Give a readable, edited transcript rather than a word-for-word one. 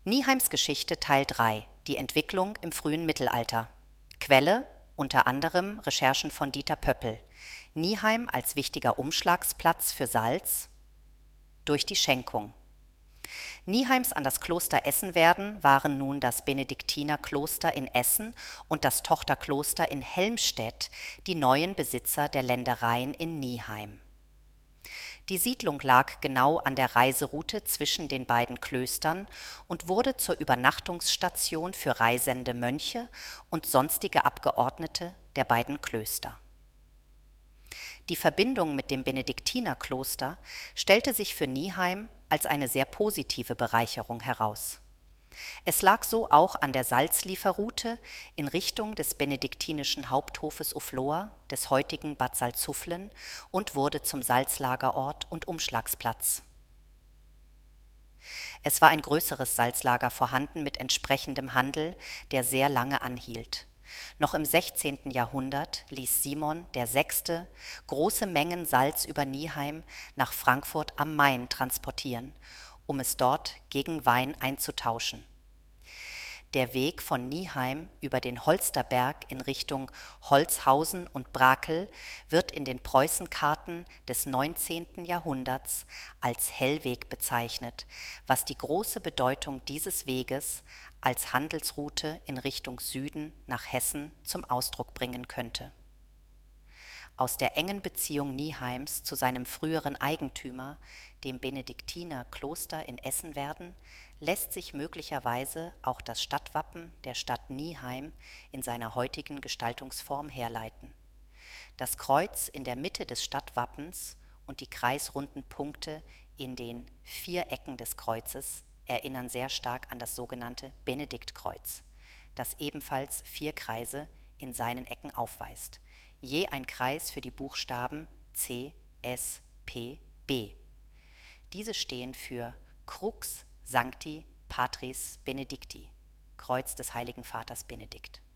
Nieheims Geschichte Teil 3: Die Entwicklung im frühen Mittelalter. Quelle unter anderem Recherchen von Dieter Pöppel. Nieheim als wichtiger Umschlagsplatz für Salz durch die Schenkung. Nieheims an das Kloster Essenwerden waren nun das Benediktinerkloster in Essen und das Tochterkloster in Helmstedt die neuen Besitzer der Ländereien in Nieheim. Die Siedlung lag genau an der Reiseroute zwischen den beiden Klöstern und wurde zur Übernachtungsstation für reisende Mönche und sonstige Abgeordnete der beiden Klöster. Die Verbindung mit dem Benediktinerkloster stellte sich für Nieheim als eine sehr positive Bereicherung heraus. Es lag so auch an der Salzlieferroute in Richtung des benediktinischen Haupthofes Ufloa, des heutigen Bad Salzuflen, und wurde zum Salzlagerort und Umschlagsplatz. Es war ein größeres Salzlager vorhanden mit entsprechendem Handel, der sehr lange anhielt. Noch im 16. Jahrhundert ließ Simon VI. Große Mengen Salz über Nieheim nach Frankfurt am Main transportieren, um es dort gegen Wein einzutauschen. Der Weg von Nieheim über den Holsterberg in Richtung Holzhausen und Brakel wird in den Preußenkarten des 19. Jahrhunderts als Hellweg bezeichnet, was die große Bedeutung dieses Weges als Handelsroute in Richtung Süden nach Hessen zum Ausdruck bringen könnte. Aus der engen Beziehung Nieheims zu seinem früheren Eigentümer, dem Benediktinerkloster in Essenwerden, lässt sich möglicherweise auch das Stadtwappen der Stadt Nieheim in seiner heutigen Gestaltungsform herleiten. Das Kreuz in der Mitte des Stadtwappens und die kreisrunden Punkte in den 4 Ecken des Kreuzes erinnern sehr stark an das sogenannte Benediktkreuz, das ebenfalls 4 Kreise in seinen Ecken aufweist, je ein Kreis für die Buchstaben C, S, P, B. Diese stehen für Crux Sancti Patris Benedicti, Kreuz des Heiligen Vaters Benedikt.